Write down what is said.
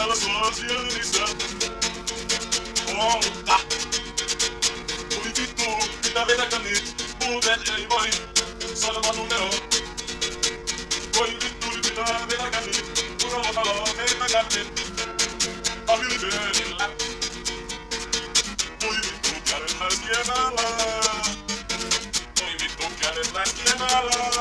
sosiaalissa. Mutta voi vittu, mitä vedäkään nyt, muuten ei voi sanoa numero. Voi vittu, mitä vedäkään nyt, turvatalo vedäkään nyt. Ahilköönillä. Voi vittu, kädet läskiemäällä. Voi vittu, kädet läskiemäällä.